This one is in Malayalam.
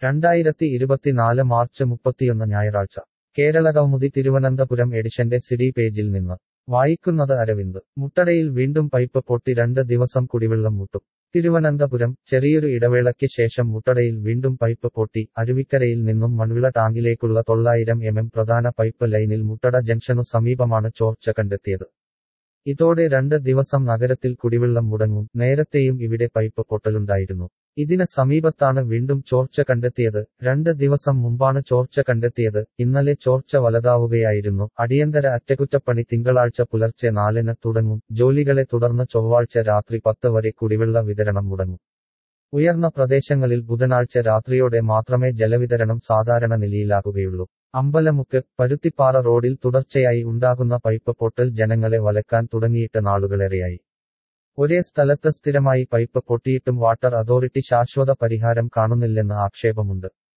2024 മാർച്ച് 31 ഞായറാഴ്ച കേരളകൗമുദി തിരുവനന്തപുരം എഡിഷന്റെ സിഡി പേജിൽ നിന്ന് വായിക്കുന്നത് അരവിന്ദ്. മുട്ടടയിൽ വീണ്ടും പൈപ്പ് പൊട്ടി 2 ദിവസം കുടിവെള്ളം മുട്ടും. തിരുവനന്തപുരം ചെറിയൊരു ഇടവേളയ്ക്ക് ശേഷം മുട്ടടയിൽ വീണ്ടും പൈപ്പ് പൊട്ടി. അരുവിക്കരയിൽ നിന്നും മൺവിള ടാങ്കിലേക്കുള്ള 900 mm പ്രധാന പൈപ്പ് ലൈനിൽ മുട്ടട ജംഗ്ഷനു സമീപമാണ് ചോർച്ച കണ്ടെത്തിയത്. ഇതോടെ 2 ദിവസം നഗരത്തിൽ കുടിവെള്ളം മുടങ്ങും. നേരത്തെയും ഇവിടെ പൈപ്പ് പൊട്ടലുണ്ടായിരുന്നു. ഇതിന് സമീപത്താണ് വീണ്ടും ചോർച്ച കണ്ടെത്തിയത്. 2 ദിവസം മുമ്പാണ് ചോർച്ച കണ്ടെത്തിയത്. ഇന്നലെ ചോർച്ച വലുതാവുകയായിരുന്നു. അടിയന്തര അറ്റകുറ്റപ്പണി തിങ്കളാഴ്ച പുലർച്ചെ 4-ന് തുടങ്ങും. ജോലികളെ തുടർന്ന് ചൊവ്വാഴ്ച രാത്രി 10 വരെ കുടിവെള്ള വിതരണം മുടങ്ങും. ഉയർന്ന പ്രദേശങ്ങളിൽ ബുധനാഴ്ച രാത്രിയോടെ മാത്രമേ ജലവിതരണം സാധാരണ നിലയിലാകുകയുള്ളൂ. അമ്പലമുക്ക്, പരുത്തിപ്പാറ റോഡിൽ തുടർച്ചയായി ഉണ്ടാകുന്ന പൈപ്പ് പൊട്ടൽ ജനങ്ങളെ വലക്കാൻ തുടങ്ങിയിട്ട് നാളുകളേറെയായി. ഒരേ സ്ഥലത്ത് സ്ഥിരമായി പൈപ്പ് പൊട്ടിയിട്ടും വാട്ടർ അതോറിറ്റി ശാശ്വത പരിഹാരം കാണുന്നില്ലെന്ന് ആക്ഷേപമുണ്ട്.